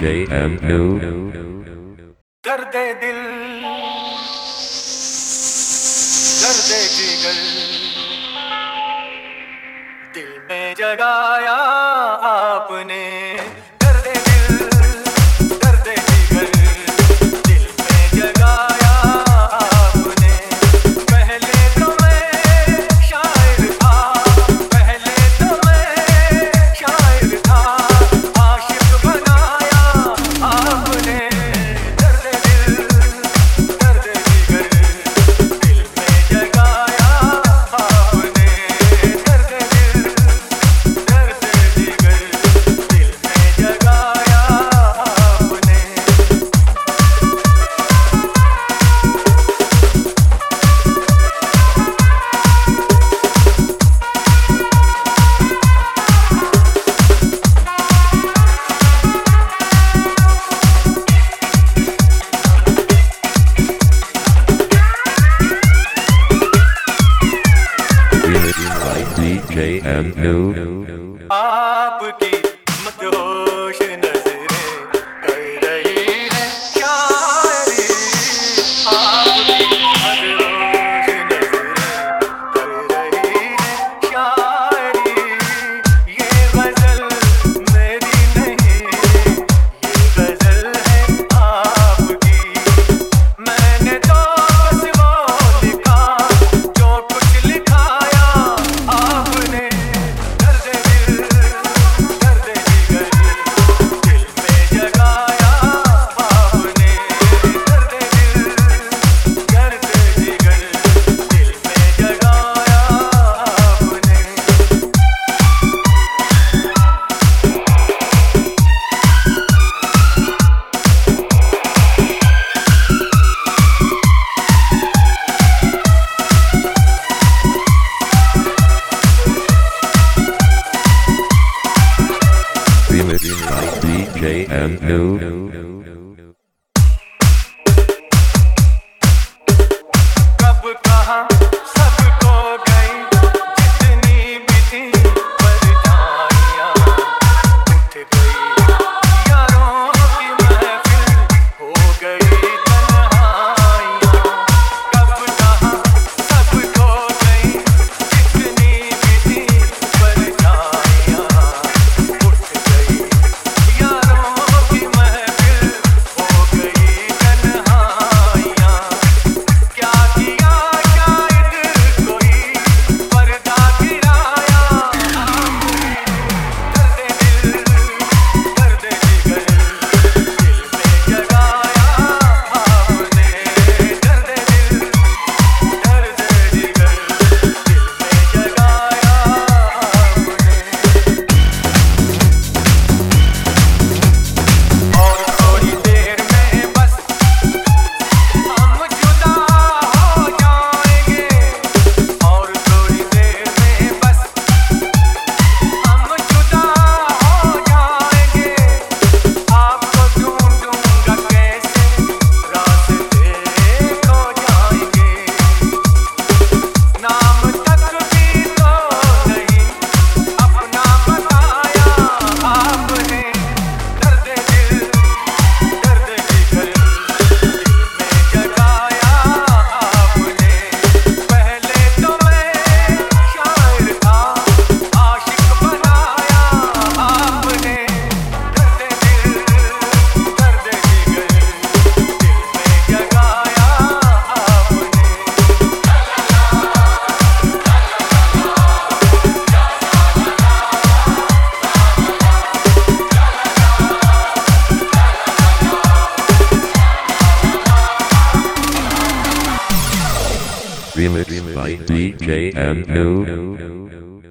DJ Anu. दर्दे दिल दर्दे जिगर दिल में जगाया आपने दर्दे दिल दर्दे जिगर दिल में जगाया आपने पहले तो मैं शायर था पहले तो मैं शायर था आशिक बनाया आपने दर्दे दिल दर्दे जिगर दिल में जगाया आपने दर्दे दिल दर्दे जिगर दिल में जगाया आपने DJ Anu. आपकी मदहोश नजरें कर रही है शायरी आपकी मदहोश नजरें कर रही है शायरी ये गजल मेरी नहीं ये गजल है आपकी मैंने तो बस वो लिखा जो कुछ लिखाया आपने दर्दे दिल दर्दे जिगर दिल में जगाया आपने दर्दे दिल दर्दे जिगर दिल में जगाया आपने Remix by DJ Anu. कब कहाँ सबको गई जितनी भी थी परछाइयाँ उठ गई यारों की महफिल हो गई तन्हाइयाँ कब कहाँ सबको गई जितनी भी थी परछाइयाँ उठ गई यारों की महफिल हो गई तन्हाइयाँ क्या किया शायद कोई पर्दा गिराया आपने दर्दे दिल दर्दे जिगर दिल में जगाया आपने दर्दे दिल दर्दे जिगर दिल में जगाया आपने और थोड़ी देर में बस हम जुदा हो जाएंगे और थोड़ी देर में बस हम जुदा हो जाएंगे आपको ढूंढूंगा कैसे रास्ते खो जाएंगे नाम तक भी तो नहीं अपना बताया आपने दर्दे दिल दर्दे जिगर दिल में जगाया आपने पहले तो मैं शायर था आशिक बनाया आपने दर्दे दिल दर्दे जिगर दिल में जगाया आपने Remix by DJ Anu.